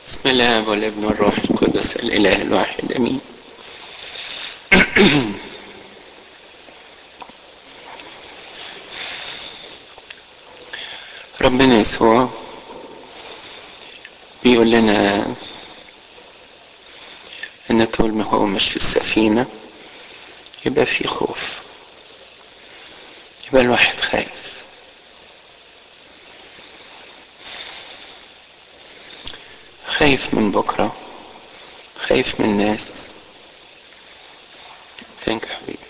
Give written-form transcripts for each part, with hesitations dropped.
بسم الله والابن والروح القدس الاله الواحد امين. ربنا يسوع بيقول لنا ان طول ما هو مش في السفينة يبقى في خوف، يبقى الواحد خايف. خايف من بكرة، خايف من الناس. فينك يا حبيبي؟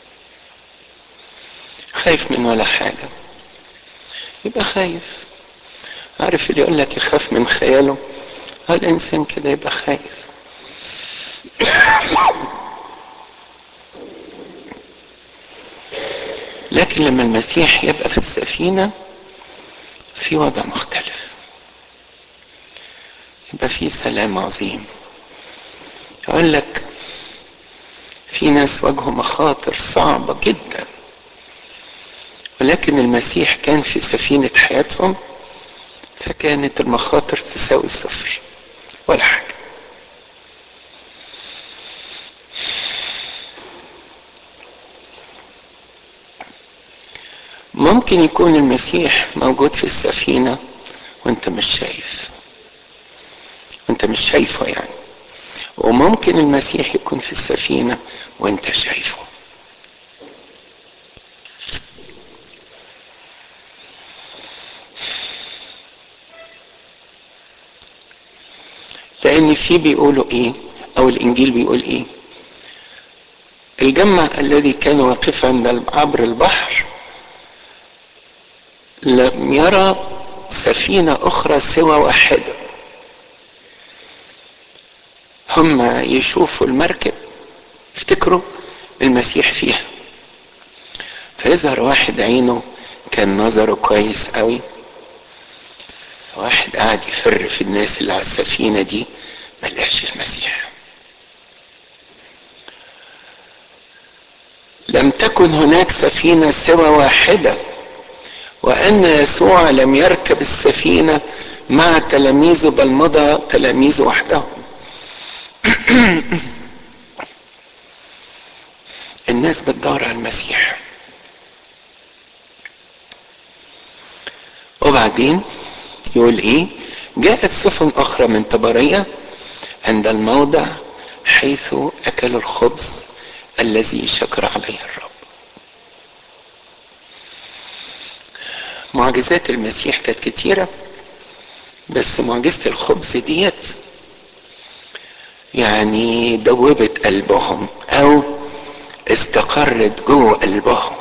خايف من ولا حاجة يبقى خايف. عارف اللي يقول لك يخاف من خياله؟ الانسان كده يبقى خايف. لكن لما المسيح يبقى في السفينة في وضع مختلف، يبقى في سلام عظيم. يقول لك في ناس واجهوا مخاطر صعبة جدا، ولكن المسيح كان في سفينة حياتهم، فكانت المخاطر تساوي صفر ولا حاجة. ممكن يكون المسيح موجود في السفينة وانت مش شايف، وانت مش شايفه يعني، وممكن المسيح يكون في السفينة وانت شايفه. لان في بيقولوا ايه، او الانجيل بيقول ايه؟ الجمع الذي كان واقفا عند عبر البحر لم يرى سفينة اخرى سوى واحدة. هم يشوفوا المركب يفتكروا المسيح فيها، فيظهر واحد عينه كان نظره كويس قوي، واحد قاعد يفر في الناس اللي على السفينة دي ملقاش المسيح. لم تكن هناك سفينة سوى واحدة، وأن يسوع لم يركب السفينة مع تلاميذه بل مضى تلاميذه وحدهم. الناس بتدور على المسيح. وبعدين يقول ايه؟ جاءت سفن اخرى من طبرية عند الموضع حيث اكلوا الخبز الذي شكر عليه الرب. معجزات المسيح كانت كتيرة، بس معجزة الخبز ديت يعني دوبت قلبهم او استقرت جوه قلبهم.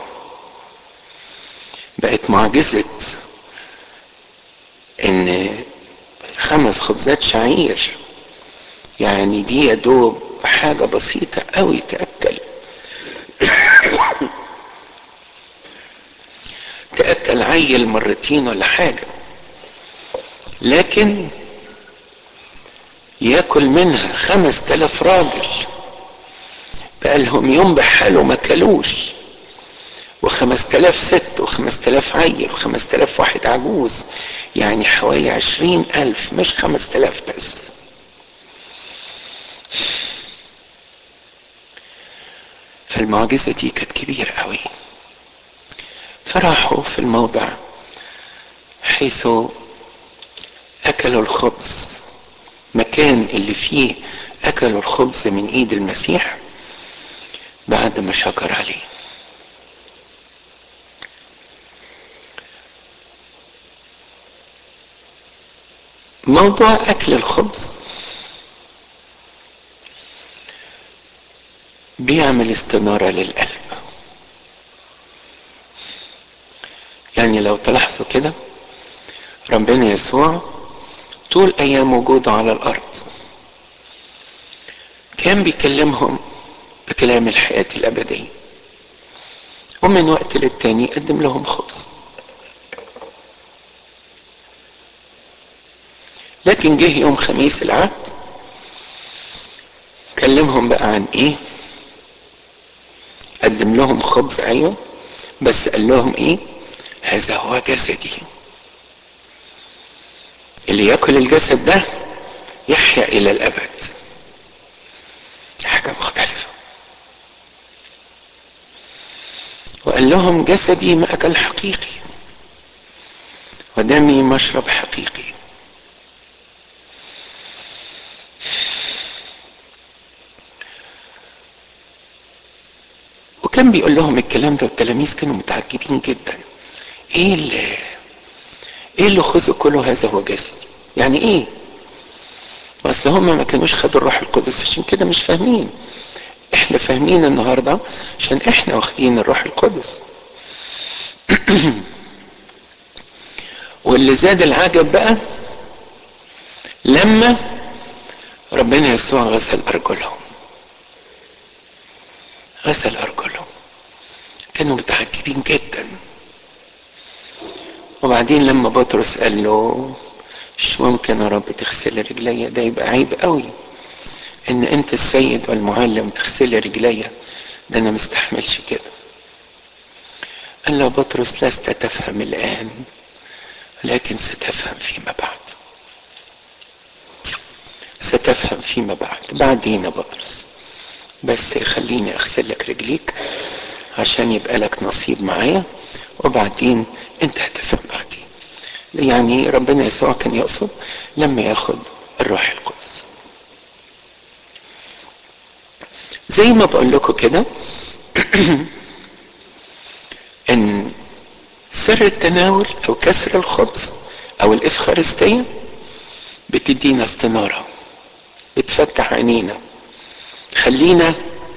بقت معجزة ان 5 خبزات شعير، يعني دي يا دوب حاجة بسيطة قوي تأكل عيل مرتين ولا حاجة، لكن ياكل منها 5000 راجل بقالهم يوم بحاله ما كلوش، و5000 ست و5000 عيل و5000 واحد عجوز، يعني حوالي 20,000 مش 5000 بس. فالمعجزة دي كانت كبيرة قوي. فراحوا في الموضع حيث اكلوا الخبز، مكان اللي فيه اكلوا الخبز من ايد المسيح بعد ما شكر عليه. موضوع اكل الخبز بيعمل استنارة للقلب. يعني لو تلاحظوا كده ربنا يسوع طول ايام وجوده على الارض كان بيكلمهم بكلام الحياة الابدية، ومن وقت للتاني قدم لهم خبز. لكن جه يوم خميس العهد كلمهم بقى عن ايه؟ قدم لهم خبز ايوه، بس قال لهم ايه؟ هذا هو جسدي، اللي ياكل الجسد ده يحيا الى الابد. حاجة مختلفة. وقال لهم جسدي مأكل حقيقي ودمي مشرب حقيقي. وكان بيقول لهم الكلام ده والتلاميذ كانوا متعجبين جدا. ايه اللي خذوا كله هذا هو جسدي؟ يعني ايه؟ اصل هم ما كانوش خدوا الروح القدس عشان كده مش فاهمين. احنا فاهمين النهارده عشان احنا واخدين الروح القدس. واللي زاد العجب بقى لما ربنا يسوع غسل ارجلهم. غسل ارجلهم، كانوا متعجبين جدا. وبعدين لما بطرس قال له مش ممكن يا رب تغسل رجليا، ده يبقى عيب قوي ان انت السيد والمعلم تغسل رجليا، ده انا مستحملش كده. قال له بطرس لست تفهم الان لكن ستفهم فيما بعد. ستفهم فيما بعد. بعدين يا بطرس بس خليني اغسل لك رجليك عشان يبقى لك نصيب معايا، وبعدين انت هتفهم بعدين. يعني ربنا يسوع كان يقصد لما ياخد الروح القدس. زي ما بقول لكم كده ان سر التناول او كسر الخبز او الافخارستية بتدينا استنارة، بتفتح عينينا، خلينا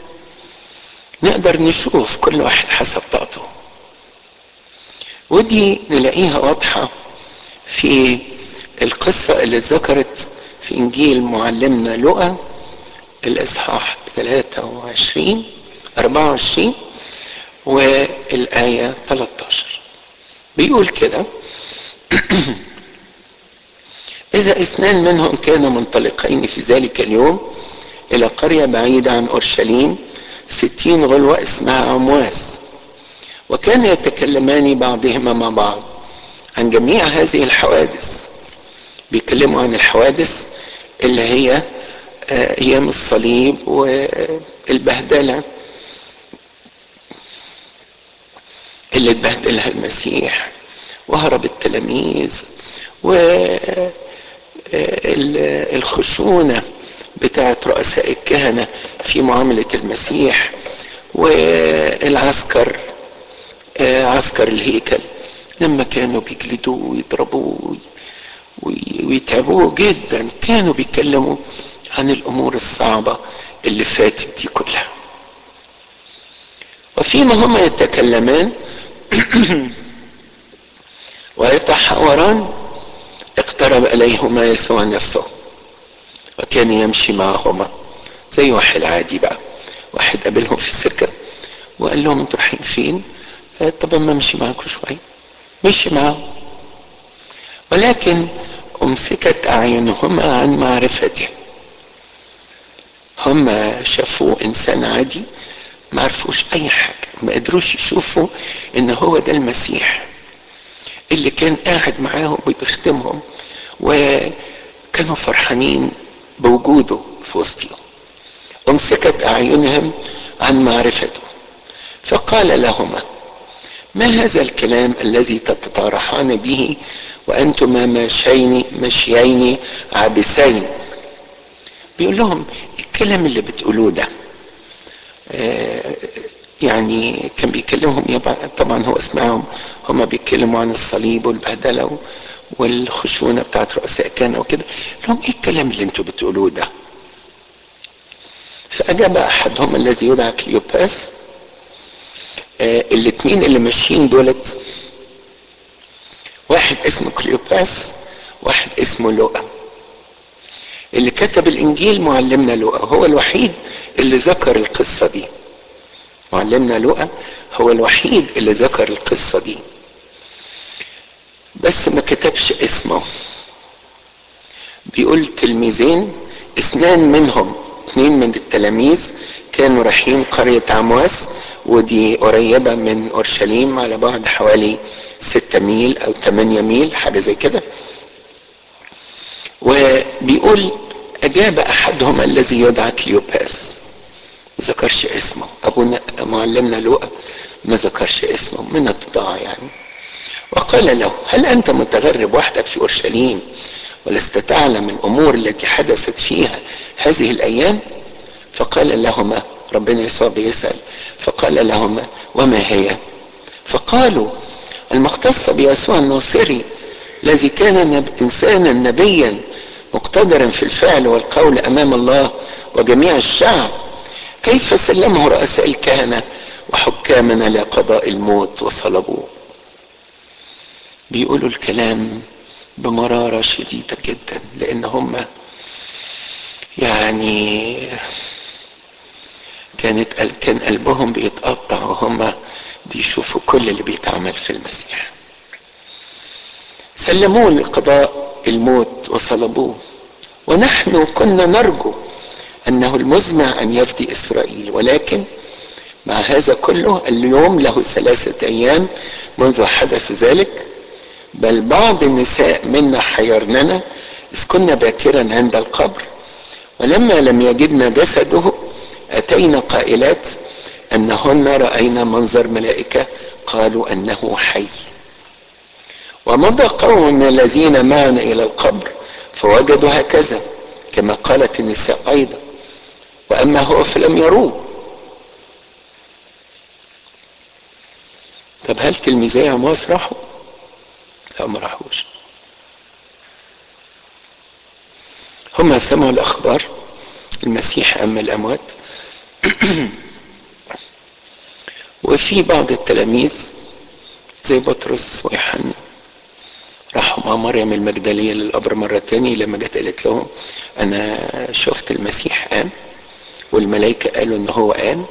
نقدر نشوف كل واحد حسب طاقته. ودي نلاقيها واضحة في القصة اللي ذكرت في انجيل معلمنا لوقا الاصحاح 24 والآية 13. بيقول كده إذا 2 منهم كانوا منطلقين في ذلك اليوم إلى قرية بعيدة عن أورشليم 60 غلوة اسمها عمواس، وكان يتكلمان بعضهما مع بعض عن جميع هذه الحوادث. بيتكلموا عن الحوادث اللي هي أيام الصليب والبهدلة اللي اتبهدلها المسيح وهرب التلاميذ والخشونة بتاعت رؤساء الكهنة في معاملة المسيح، والعسكر عسكر الهيكل لما كانوا بيجلدوه ويضربوه ويتعبوه جدا. كانوا بيتكلموا عن الامور الصعبة اللي فاتت دي كلها. وفيما هما يتكلمان ويتحاوران اقترب اليهما يسوع نفسه وكان يمشي معهما زي واحد عادي بقى. واحد قابلهم في السكة وقال لهم انتوا رايحين فين؟ طب ما امشي معاكم شوية. مشي معاهم، ولكن امسكت اعينهما عن معرفته. هم شافوه انسان عادي، ما عرفوش اي حاجة، ما قدروش يشوفوا ان هو ده المسيح اللي كان قاعد معاهم وبيخدمهم، وكانوا فرحانين بوجوده في وسطهم. امسكت اعينهم عن معرفته فقال لهما ما هذا الكلام الذي تتطارحان به وانتما ماشيين عابسين؟ بيقول لهم الكلام اللي بتقولوه ده يعني كان بيكلمهم طبعا هو اسمعهم هما بيتكلموا عن الصليب والبهدله والخشونه بتاعت رؤساء كان وكده. لهم ايه الكلام اللي انتوا بتقولوه ده؟ فاجاب احدهم الذي يدعى كليوباس. الاثنين اللي ماشيين دولت واحد اسمه كليوباس واحد اسمه لوقا. اللي كتب الانجيل معلمنا لوقا، هو الوحيد اللي ذكر القصة دي. معلمنا لوقا هو الوحيد اللي ذكر القصة دي بس ما كتبش اسمه. بيقول تلميذين 2 منهم 2 من التلاميذ كانوا رايحين قرية عمواس، ودي قريبة من اورشليم على بعد حوالي 6 ميل او 8 ميل حاجة زي كده. وبيقول اجاب احدهم الذي يدعى كليوباس، ما ذكرش اسمه، ابونا معلمنا لوقا ما ذكرش اسمه من التضاع يعني، وقال له: هل انت متغرب وحدك في اورشليم ولست تعلم الامور التي حدثت فيها هذه الايام؟ فقال لهما، ربنا يسوع بيسأل، فقال لهما: وما هي؟ فقالوا: المختصة بيسوع الناصري الذي كان انسانا نبيا مقتدرا في الفعل والقول امام الله وجميع الشعب، كيف سلمه رؤساء الكهنة وحكامنا لقضاء الموت وصلبوه. بيقولوا الكلام بمرارة شديدة جدا، لان هم يعني كان قلبهم بيتقطع وهم بيشوفوا كل اللي بيتعمل في المسيح. سلموه لقضاء الموت وصلبوه، ونحن كنا نرجو انه المزمع ان يفدي اسرائيل، ولكن مع هذا كله اليوم له 3 ايام منذ حدث ذلك، بل بعض النساء منا حيرننا اذ كنا باكرا عند القبر، ولما لم يجدنا جسده اتينا قائلات انهن راينا منظر ملائكه قالوا انه حي. ومضى قوم من الذين معنا الى القبر فوجدوا هكذا كما قالت النساء ايضا، واما هو فلم يروه. طب هل تلميذي عمواس راحوا؟ لا، ما راحوش. هم سمعوا الاخبار المسيح قام من الاموات وفي بعض التلاميذ زي بطرس ويوحنا راحوا مع مريم المجدلية للقبر مرة تاني، لما جت قالت لهم انا شفت المسيح قام والملائكة قالوا ان هو قام.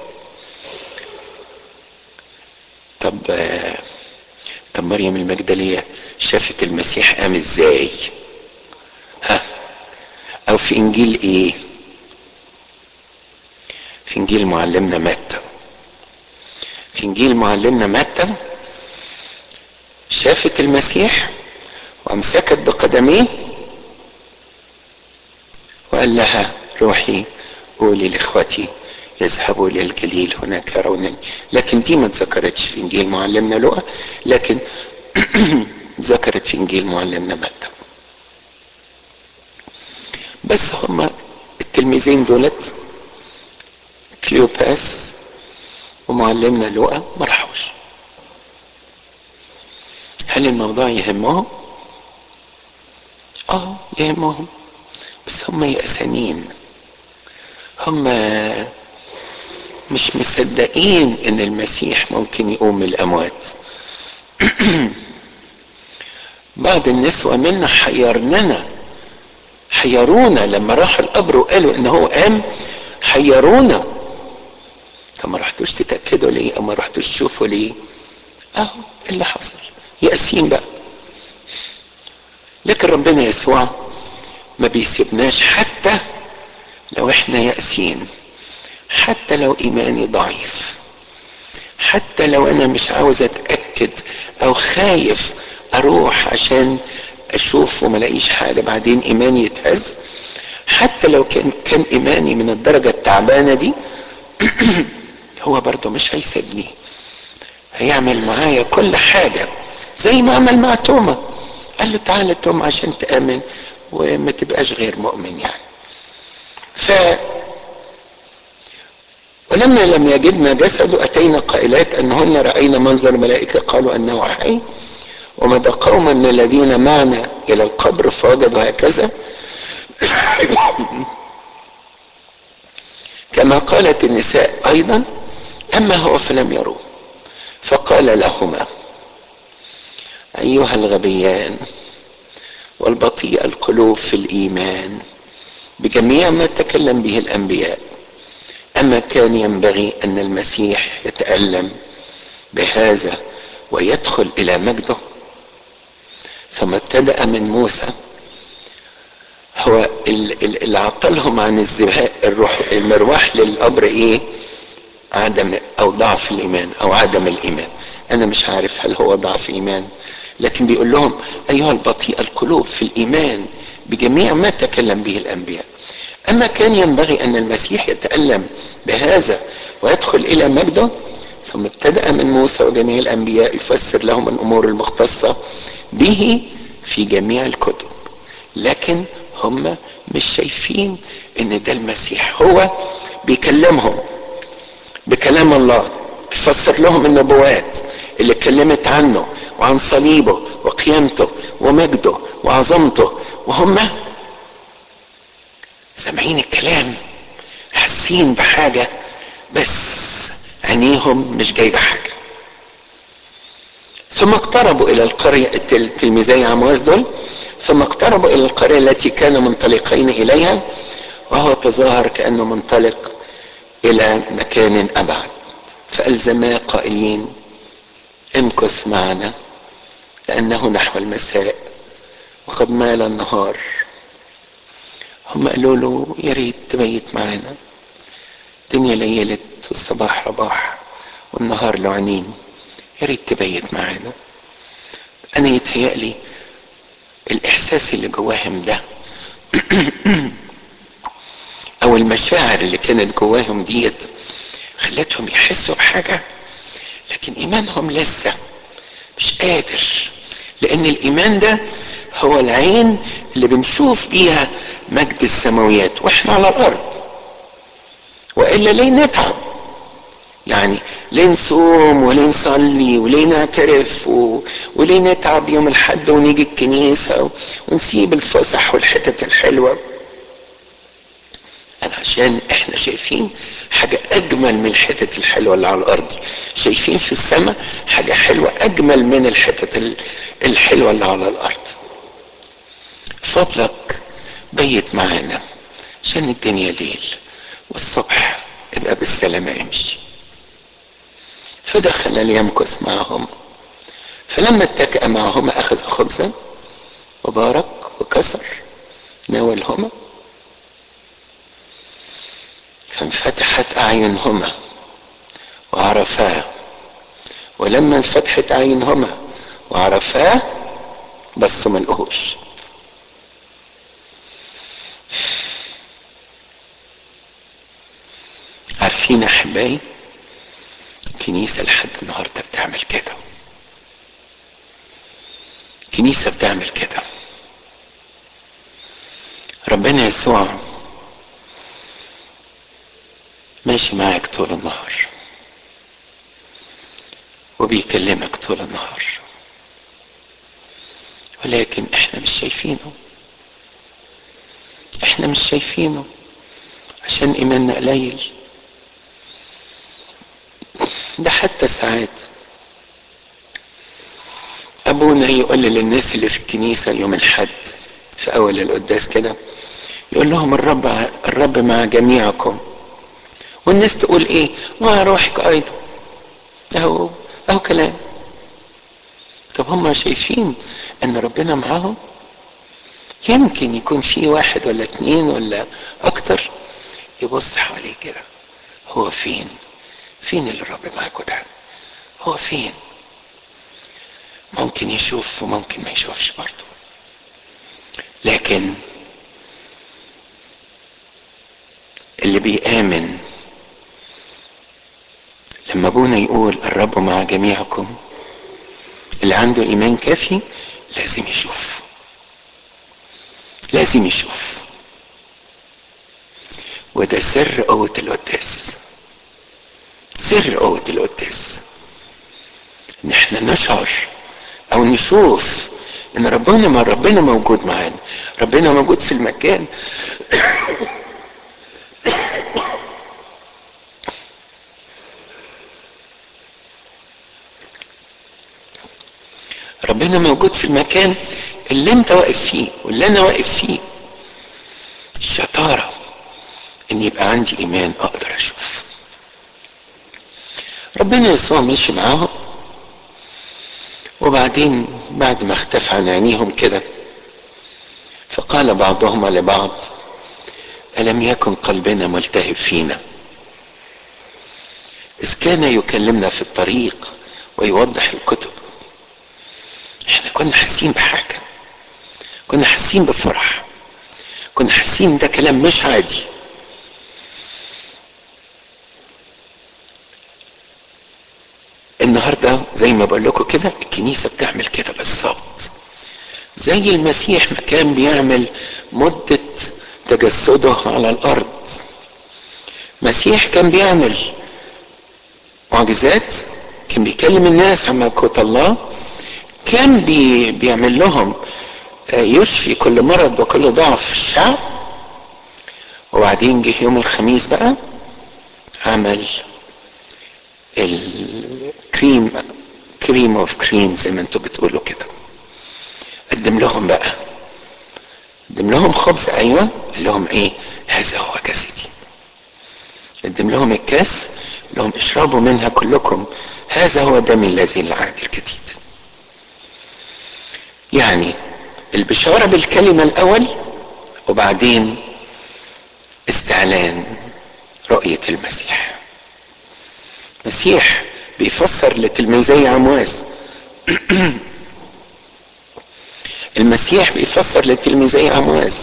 طب مريم المجدلية شافت المسيح قام ازاي؟ ها؟ او في انجيل ايه؟ في انجيل معلمنا متى. في انجيل معلمنا متى شافت المسيح وامسكت بقدميه وقال لها: روحي قولي لاخوتي يذهبوا الى الجليل هناك يرونني. لكن دي ما اتذكرتش في انجيل معلمنا لوقا، لكن ذكرت في انجيل معلمنا متى. بس هما التلميذين دولت كليوباس ومعلمنا لوقا ما راحوش. هل الموضوع يهمهم؟ يهمهم، بس هم يأسانين، هم مش مصدقين ان المسيح ممكن يقوم من الاموات. بعض النسوة منا حيرونا لما راحوا القبر وقالوا ان هو قام، حيرونا. طب ما رحتوش تتأكدوا ليه؟ او ما رحتوش تشوفوا ليه؟ اللي حصل يأسين بقى. لكن ربنا يسوع ما بيسيبناش حتى لو احنا يأسين، حتى لو ايماني ضعيف، حتى لو انا مش عاوز اتأكد او خايف اروح عشان اشوف وما لاقيش حاجة بعدين ايماني يتهز، حتى لو كان ايماني من الدرجة التعبانة دي هو برضو مش هيسيبني، هيعمل معايا كل حاجة زي ما عمل مع توما. قال له: تعالى توما عشان تآمن وما تبقاش غير مؤمن يعني. ولما لم يجدنا جسده اتينا قائلات انهن راينا منظر ملائكه قالوا انه حي. ومضى قوما من الذين معنا الى القبر فوجدوا هكذا كما قالت النساء ايضا، اما هو فلم يروه. فقال لهما: ايها الغبيان والبطيء القلوب في الايمان بجميع ما تكلم به الانبياء، اما كان ينبغي ان المسيح يتألم بهذا ويدخل الى مجده؟ ثم ابتدأ من موسى. هو اللي عطلهم عن الذهاب المرواح للقبر ايه؟ عدم او ضعف الايمان او عدم الايمان. انا مش عارف هل هو ضعف ايمان، لكن بيقول لهم: ايها البطيء القلوب في الايمان بجميع ما تكلم به الانبياء. اما كان ينبغي ان المسيح يتألم بهذا ويدخل الى مجده، ثم ابتدأ من موسى وجميع الانبياء يفسر لهم الامور المختصة به في جميع الكتب. لكن هم مش شايفين ان ده المسيح. هو بيكلمهم بكلام الله، بيفسر لهم النبوات اللي اتكلمت عنه وعن صليبه وقيامته ومجده وعظمته، وهم سامعين الكلام، حاسين بحاجة، بس عينيهم مش جايبة حاجة. ثم اقتربوا الى القرية، تلميذي عمواس دول، ثم اقتربوا الى القرية التي كانوا منطلقين اليها، وهو تظاهر كأنه منطلق الى مكان ابعد، فألزما قائلين امكث معنا لانه نحو المساء وقد مال النهار. هم قالوا له يا ريت تبيت معانا، الدنيا ليلت والصباح رباح والنهار لعنين، يا ريت تبيت معانا. انا يتهيألي الاحساس اللي جواهم ده او المشاعر اللي كانت جواهم ديت خلتهم يحسوا بحاجة، لكن ايمانهم لسه مش قادر، لان الايمان ده هو العين اللي بنشوف بيها مجد السماويات واحنا على الارض. والا ليه نتعب؟ يعني ليه نصوم وليه نصلي وليه نعترف وليه نتعب يوم الحد ونيجي الكنيسة ونسيب الفسح والحتت الحلوة؟ عشان احنا شايفين حاجة اجمل من الحتت الحلوة اللي على الارض، شايفين في السماء حاجة حلوة اجمل من الحتت الحلوة اللي على الارض. فضلك بيت معانا عشان الدنيا ليل، والصبح ابقى بالسلامة امشي. فدخل ليمكث معهم، فلما اتكأ معهما اخذ خبزا وبارك وكسر ناولهما، فانفتحت اعينهما وعرفاه، ولما انفتحت اعينهما وعرفاه بصوا ملقوش. عارفين احبائي الكنيسة لحد النهاردة بتعمل كده، الكنيسة بتعمل كده. ربنا يسوع ماشي معاك طول النهار وبيكلمك طول النهار، ولكن احنا مش شايفينه، احنا مش شايفينه عشان ايماننا قليل. ده حتى ساعات ابونا يقول للناس اللي في الكنيسة يوم الحد في اول القداس كده، يقول لهم الرب مع جميعكم، والناس تقول ايه؟ مع روحك ايضا. اهو كلام. طب هم شايفين ان ربنا معاهم؟ يمكن يكون في واحد ولا اتنين ولا اكتر يبص حواليه كده، هو فين اللي الرب معاكوا ده؟ هو فين؟ ممكن يشوف وممكن ما يشوفش برضه، لكن اللي بيآمن لما ابونا يقول الرب مع جميعكم، اللي عنده ايمان كافي لازم يشوف، لازم يشوف. وده سر قوة القداس، سر قوة القداس، ان احنا نشعر او نشوف ان ربنا موجود معانا، ربنا موجود في المكان. ربنا موجود في المكان اللي انت واقف فيه واللي انا واقف فيه. الشطارة ان يبقى عندي ايمان اقدر اشوف. ربنا يسوع ماشي معاهم، وبعدين بعد ما اختفى عن عينيهم كده، فقال بعضهما لبعض ألم يكن قلبنا ملتهب فينا إذ كان يكلمنا في الطريق ويوضح الكتب؟ احنا كنا حاسين بحاجة، كنا حاسين بفرح، كنا حاسين ده كلام مش عادي. النهارده زي ما بقول لكم كده الكنيسه بتعمل كده بالظبط، زي المسيح ما كان بيعمل مده تجسده على الارض. المسيح كان بيعمل معجزات، كان بيكلم الناس عن ملكوت الله، كان بيعمل لهم يشفي كل مرض وكل ضعف في الشعب. وبعدين جه يوم الخميس بقى عمل كريم اوف كريم زي ما انتوا بتقولوا كده. قدم لهم خبز، ايوه، قال لهم ايه؟ هذا هو جسدي. قدم لهم الكاس، قال لهم اشربوا منها كلكم، هذا هو دمي الذي للعهد الجديد. يعني البشارة بالكلمة الاول، وبعدين استعلان رؤية المسيح. المسيح بيفسر لتلميذي عمواس المسيح بيفسر لتلميذي عمواس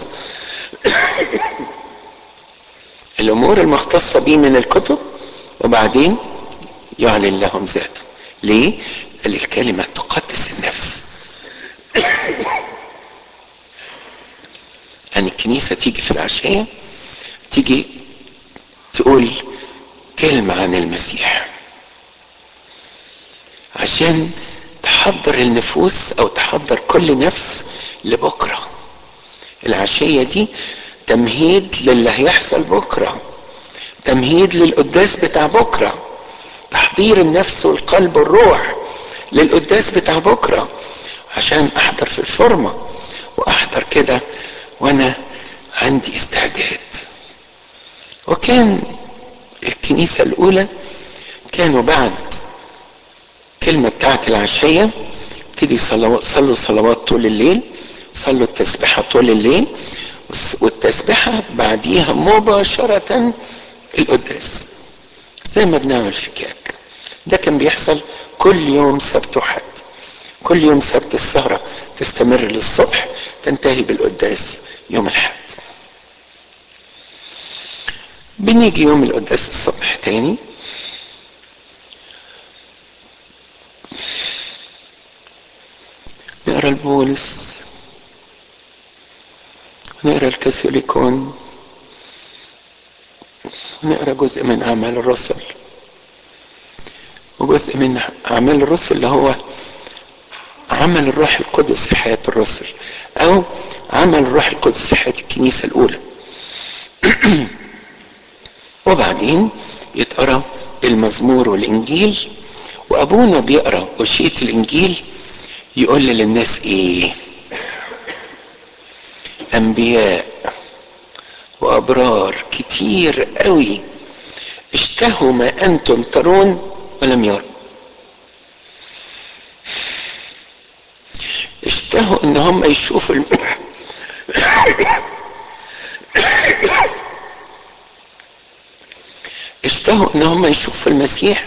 الامور المختصة به من الكتب، وبعدين يعلن لهم ذاته. ليه؟ قال الكلمة تقدس النفس. يعني الكنيسة تيجي في العشية تيجي تقول كلمة عن المسيح عشان تحضر النفوس او تحضر كل نفس لبكرة. العشية دي تمهيد للي هيحصل بكرة، تمهيد للقداس بتاع بكرة، تحضير النفس والقلب والروح للقداس بتاع بكرة، عشان احضر في الفورمة واحضر كده وانا عندي استعداد. وكان الكنيسة الاولى كانوا بعد كلمة بتاعت العشية ابتدي صلوا صلوات طول الليل، صلوا التسبيحة طول الليل، والتسبيحة بعديها مباشرة القداس زي ما بنعمل في كياك. ده كان بيحصل كل يوم سبت وحد، كل يوم سبت السهرة تستمر للصبح تنتهي بالقداس يوم الحد. بنيجي يوم القداس الصبح تاني نقرا البولس، نقرا الكاثوليكون، نقرا جزء من اعمال الرسل، وجزء من اعمال الرسل اللي هو عمل الروح القدس في حياة الرسل او عمل الروح القدس في حياة الكنيسة الاولى. وبعدين يتقرا المزمور والانجيل، وابونا بيقرا وشية الانجيل يقول للناس ايه؟ انبياء وابرار كتير قوي اشتهوا ما انتم ترون ولم يروا. اشتهوا ان هم يشوفوا اشتهوا ان هم يشوفوا المسيح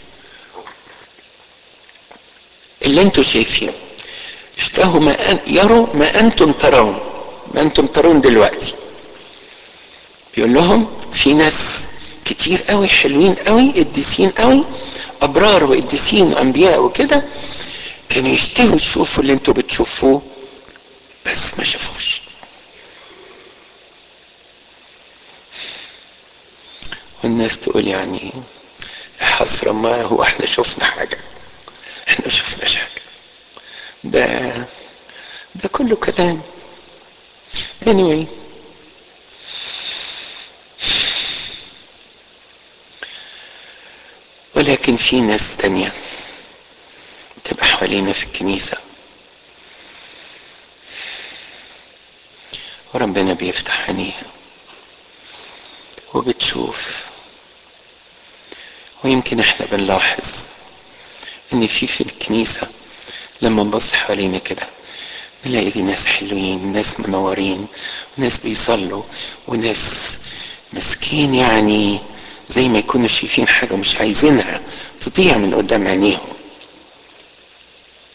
اللي انتم شايفينه. اشتهوا يروا ما انتم ترون، ما انتم ترون دلوقتي. بيقول لهم في ناس كتير قوي حلوين قوي قديسين قوي، ابرار وقديسين وانبياء وكده، كانوا يشتهوا يشوفوا اللي انتوا بتشوفوه بس ما شافوش. والناس تقول يعني حسرة، ما هو احنا شفنا حاجة؟ احنا ما شفناش حاجة، ده ده كله كلام. anyway ولكن في ناس تانية تبقى حوالينا في الكنيسة وربنا بيفتح عينيها وبتشوف، ويمكن احنا بنلاحظ ان في الكنيسة لما نبص حوالينا كده نلاقي دي ناس حلوين، ناس منورين، وناس بيصلوا، وناس مسكين يعني زي ما يكونوا شايفين حاجة مش عايزينها تضيع من قدام عينيهم.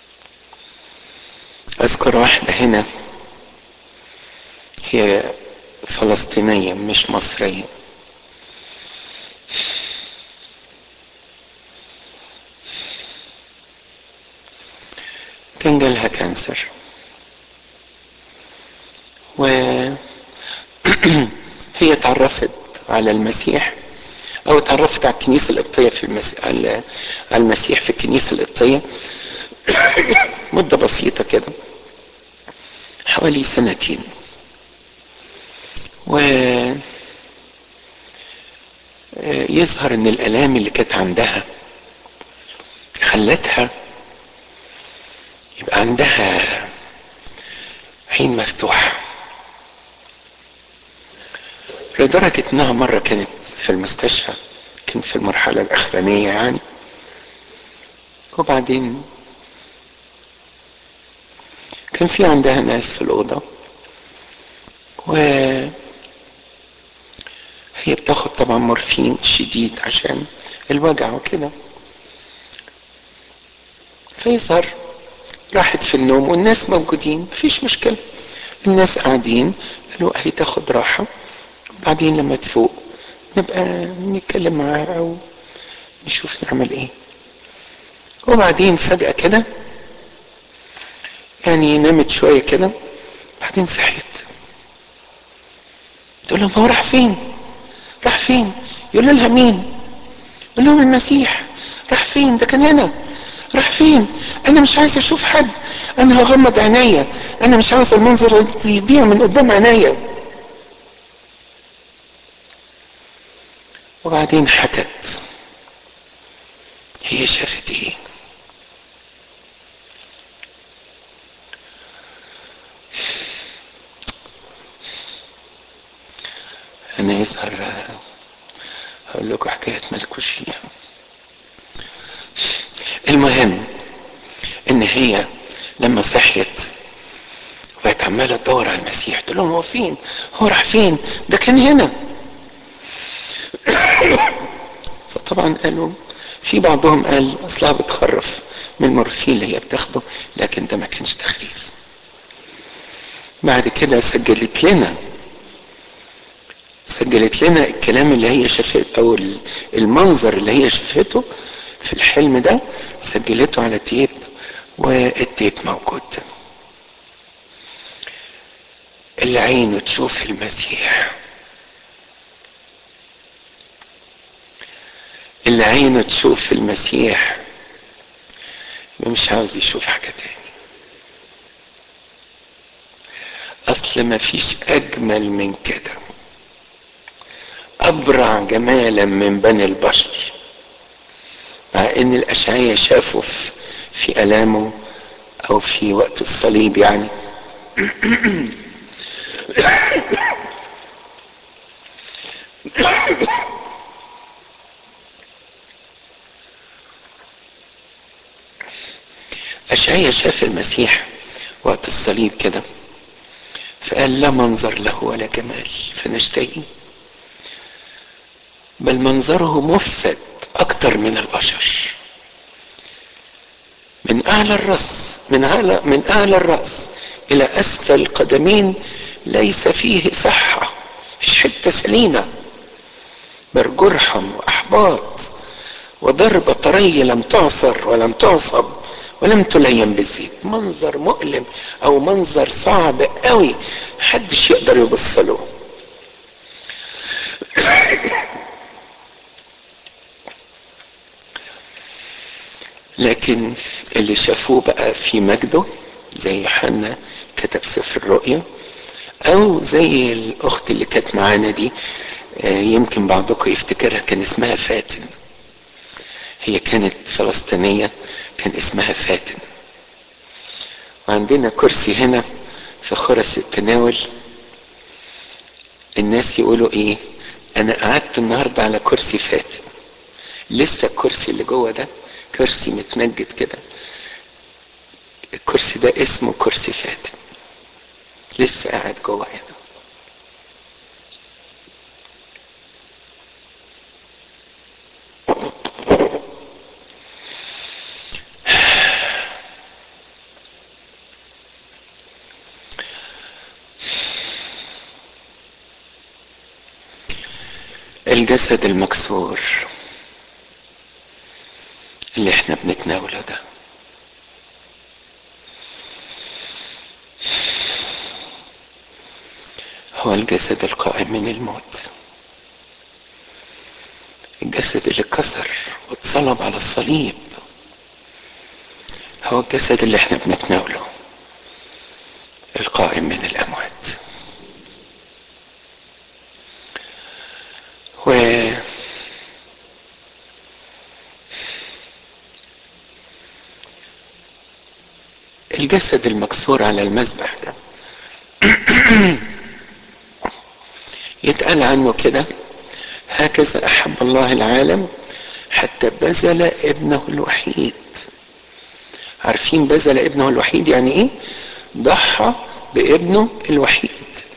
اذكر واحدة هنا هي فلسطينية مش مصرية. كان جالها كانسر، وهي اتعرفت على المسيح، او اتعرفت على الكنيسة القبطية على المسيح في الكنيسة القبطية مدة بسيطة كده، حوالي سنتين. ويظهر ان الالام اللي كانت عندها خلتها يبقى عندها عين مفتوحة، لدرجة انها مرة كانت في المستشفى، كانت في المرحلة الاخرانية يعني، وبعدين كان في عندها ناس في الأوضة، وهي بتاخد طبعا مورفين شديد عشان الوجع وكده. فيظهر راحت في النوم والناس موجودين، مفيش مشكلة، الناس قاعدين، قالوا هي تاخد راحة، بعدين لما تفوق نبقى نتكلم معاها أو نشوف نعمل ايه. وبعدين فجأة كده يعني نامت شوية كده، بعدين صحيت، تقول لهم هو راح فين؟ راح فين؟ يقول لها مين؟ يقول لهم المسيح. راح فين؟ ده كان هنا. راح فين؟ انا مش عايز اشوف حد، انا هغمض عينيا، انا مش عاوز المنظر يضيع من قدام عينيا. وبعدين حكت هي شافت ايه. انا يظهر هقول لكم حكاية مالكوش فيها. المهم ان هي لما صحيت وبقت عمالة تدور على المسيح، تقول لهم هو فين؟ هو راح فين؟ ده كان هنا. فطبعا قالوا، في بعضهم قال اصلها بتخرف من المورفين اللي هي بتاخده، لكن ده ما كانش تخريف. بعد كده سجلت لنا الكلام اللي هي شافته، او المنظر اللي هي شافته في الحلم ده، سجلته على تيب، والتيب موجود. اللي عينه تشوف المسيح، اللي عينه تشوف المسيح مش عاوز يشوف حاجة تاني. اصل ما فيش اجمل من كده، ابرع جمالا من بني البشر. مع ان الاشعياء شافوا في الامه او في وقت الصليب يعني اشعياء شاف المسيح وقت الصليب كده، فقال لا منظر له ولا جمال فنشتهي، بل منظره مفسد اكتر من البشر. من اعلى الراس، من اعلى الراس الى اسفل القدمين ليس فيه صحة، مفيش حتة سليمة، بل جرحا واحباط وضرب طري لم تعصر ولم تعصب ولم تلين بالزيت. منظر مؤلم او منظر صعب قوي، محدش يقدر يبص له. لكن اللي شافوه بقى في مجده زي يوحنا كتب سفر الرؤيا، او زي الاخت اللي كانت معانا دي، يمكن بعضكم يفتكرها، كان اسمها فاتن، هي كانت فلسطينية، كان اسمها فاتن. وعندنا كرسي هنا في خرس التناول، الناس يقولوا ايه، انا قعدت النهاردة على كرسي فاتن. لسه الكرسي اللي جوه ده كرسي متنجد كده، الكرسي ده اسمه كرسي فاتن، لسه قاعد جوه هنا. الجسد المكسور اللي احنا بنتناوله ده هو الجسد القائم من الموت، الجسد اللي اتكسر واتصلب على الصليب هو الجسد اللي احنا بنتناوله القائم من الأموات. الجسد المكسور على المذبح ده يتقال عنه كده: هكذا أحب الله العالم حتى بذل ابنه الوحيد. عارفين بذل ابنه الوحيد يعني ايه؟ ضحى بابنه الوحيد،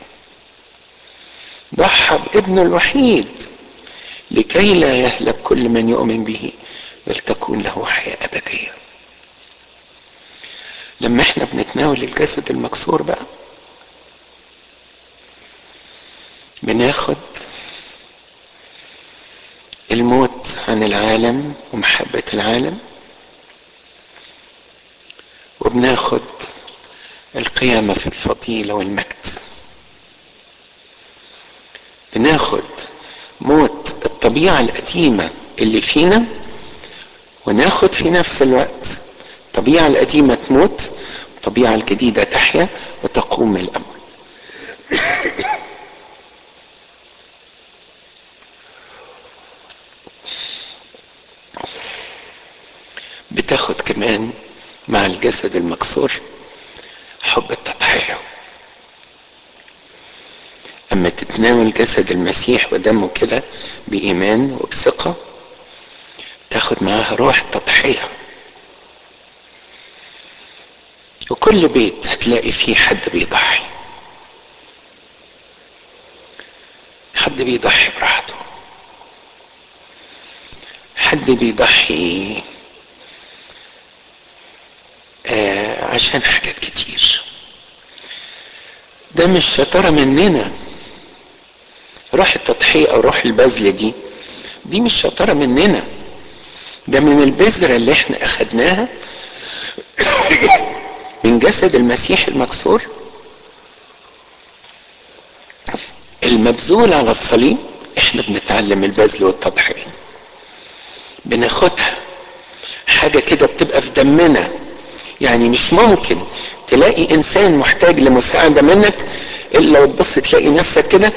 ضحى بابنه الوحيد لكي لا يهلك كل من يؤمن به بل تكون له حياة أبدية. لما احنا بنتناول الجسد المكسور بقى بناخد الموت عن العالم ومحبة العالم، وبناخد القيامة في الفضيلة والمجد. بناخد موت الطبيعة القديمة اللي فينا، وناخد في نفس الوقت الطبيعة القديمة تموت، الطبيعة الجديدة تحيا وتقوم من الأموات. بتاخد كمان مع الجسد المكسور حب التضحية. اما تتناول جسد المسيح ودمه كده بإيمان وبثقة تاخد معاها روح التضحية. وكل بيت هتلاقي فيه حد بيضحي، حد بيضحي براحته، حد بيضحي عشان حاجات كتير. ده مش شطارة مننا، روح التضحية او روح البذل دي مش شطارة مننا، ده من البذرة اللي احنا اخدناها من جسد المسيح المكسور المبذول على الصليب. احنا بنتعلم البذل والتضحية، بناخدها حاجة كده بتبقى في دمنا. يعني مش ممكن تلاقي انسان محتاج لمساعدة منك الا لو تبص تلاقي نفسك كده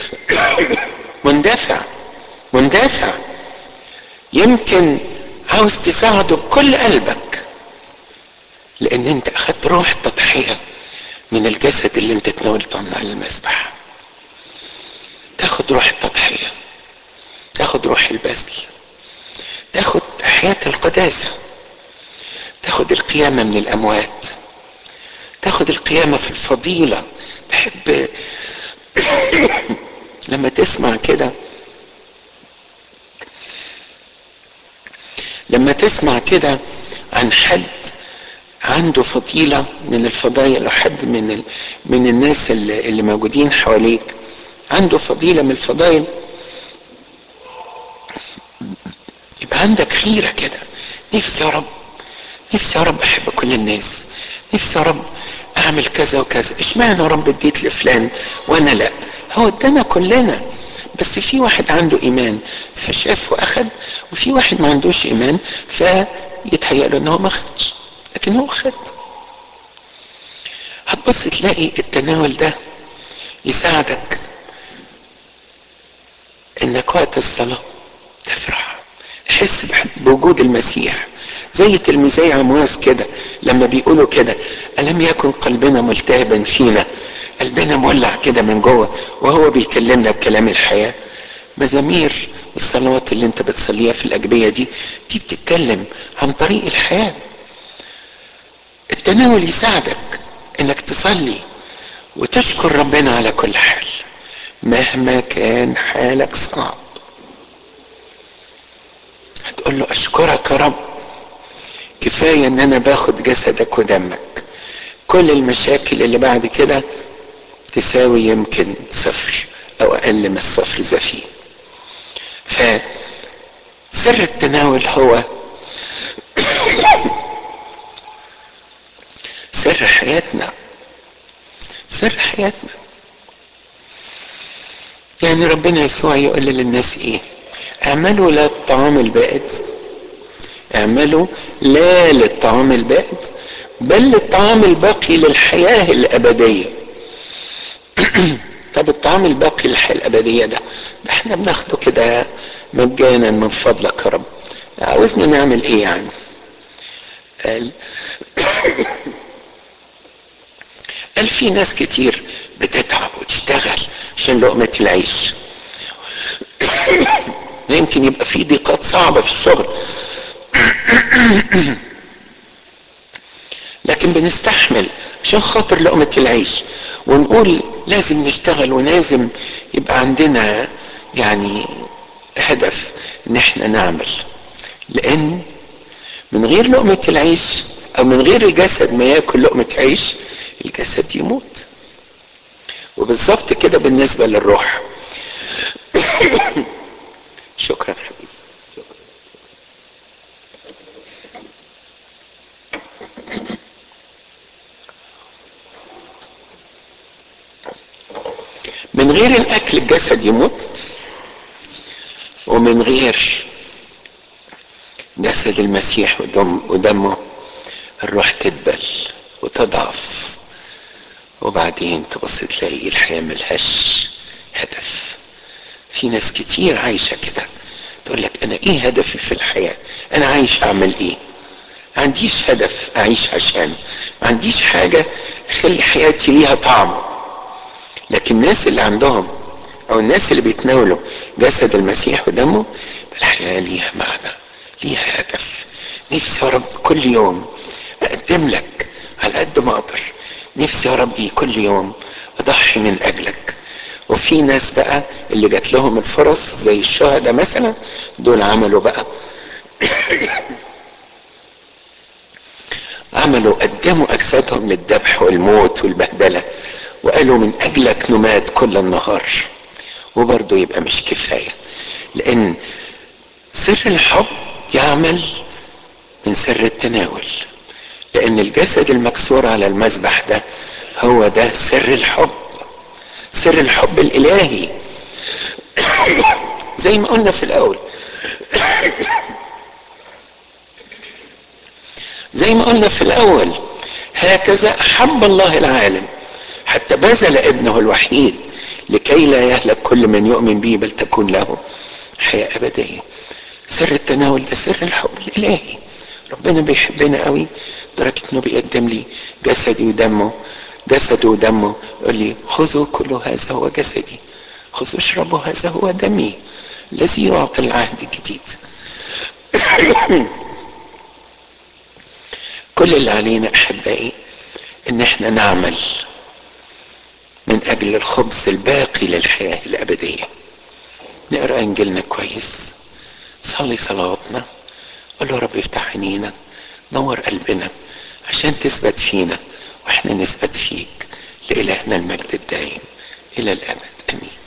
مندفع، يمكن عاوز تساعده بكل قلبك، لان انت اخدت روح التضحية من الجسد اللي انت تناولته على المذبح. تاخد روح التضحية، تاخد روح البذل، تاخد حياة القداسة، تاخد القيامة من الأموات، تاخد القيامة في الفضيلة. تحب لما تسمع كده، لما تسمع كده عن حد عنده فضيلة من الفضائل، وحد من الناس اللي موجودين حواليك عنده فضيلة من الفضائل، يبقى عندك خيرة كده. نفسي يا رب احب كل الناس، نفسي يا رب اعمل كذا وكذا. اشمعنى يا رب اديت لفلان وانا لا؟ هو ادانا كلنا، بس في واحد عنده ايمان فشاف واخد، وفي واحد ما عندوش ايمان فيتهيأ له ان هو ما خدش، لكن هو خد. هتبص تلاقي التناول ده يساعدك انك وقت الصلاة تفرح، تحس بوجود المسيح. زي تلميذي عمواس كده لما بيقولوا كده: ألم يكن قلبنا ملتهبا فينا؟ قلبنا مولع كده من جوه وهو بيكلمنا بكلام الحياة. مزامير الصلوات اللي انت بتصليها في الأجبية دي بتتكلم عن طريق الحياة. التناول يساعدك انك تصلي وتشكر ربنا على كل حال مهما كان حالك صعب. هتقول له: اشكرك يا رب، كفاية ان انا باخد جسدك ودمك، كل المشاكل اللي بعد كده تساوي يمكن صفر او اقل من الصفر زفير. فسر التناول هو سر حياتنا، سر حياتنا. يعني ربنا يسوع يقول للناس ايه؟ اعملوا لا الطعام البائد، اعملوا لا للطعام البائد بل للطعام الباقي للحياة الأبدية. طب الطعام الباقي للحياة الأبدية ده احنا بناخده كده مجانا من فضلك يا رب، عاوزنا نعمل ايه يعني؟ قال قال في ناس كتير بتتعب وتشتغل عشان لقمة العيش، يمكن يبقى في ضيقات صعبة في الشغل، لكن بنستحمل عشان خاطر لقمة العيش، ونقول لازم نشتغل ولازم يبقى عندنا يعني هدف ان احنا نعمل، لان من غير لقمة العيش او من غير الجسد ما ياكل لقمة عيش الجسد يموت. وبالظبط كده بالنسبة للروح. شكرا حبيبي. من غير الاكل الجسد يموت، ومن غير جسد المسيح ودمه الروح تدبل وتضعف، وبعدين تبص تلاقي الحياة ملهاش هدف. في ناس كتير عايشة كده تقول لك انا ايه هدفي في الحياة؟ انا عايش اعمل ايه؟ ما عنديش هدف اعيش عشان، ما عنديش حاجة تخلي حياتي ليها طعم. لكن الناس اللي عندهم او الناس اللي بيتناولوا جسد المسيح ودمه الحياة ليها معنى، ليها هدف. نفسي يا رب كل يوم اقدم لك على قد ما اقدر، نفسي يا ربي كل يوم اضحي من اجلك. وفي ناس بقى اللي جات لهم الفرص زي الشهداء مثلا، دول عملوا بقى قدموا اجسادهم للذبح والموت والبهدله، وقالوا من اجلك نمات كل النهار. وبرضه يبقى مش كفايه، لان سر الحب يعمل من سر التناول، لان الجسد المكسور على المذبح ده هو ده سر الحب، سر الحب الالهي. زي ما قلنا في الاول، زي ما قلنا في الاول، هكذا احب الله العالم حتى بذل ابنه الوحيد لكي لا يهلك كل من يؤمن به بل تكون له حياة ابدية. سر التناول ده سر الحب الالهي. ربنا بيحبنا قوي لدرجة انه بيقدم لي جسدي ودمه، جسده ودمه، يقول لي خذوا كل هذا هو جسدي، خذوا اشربوا هذا هو دمي الذي يعطي العهد الجديد. كل اللي علينا احبائي ان احنا نعمل من اجل الخبز الباقي للحياة الابدية. نقرأ انجيلنا كويس، صلي صلواتنا، قول له رب افتح عينينا، نور قلبنا عشان تثبت فينا واحنا نثبت فيك. لإلهنا المجد الدائم الى الابد، امين.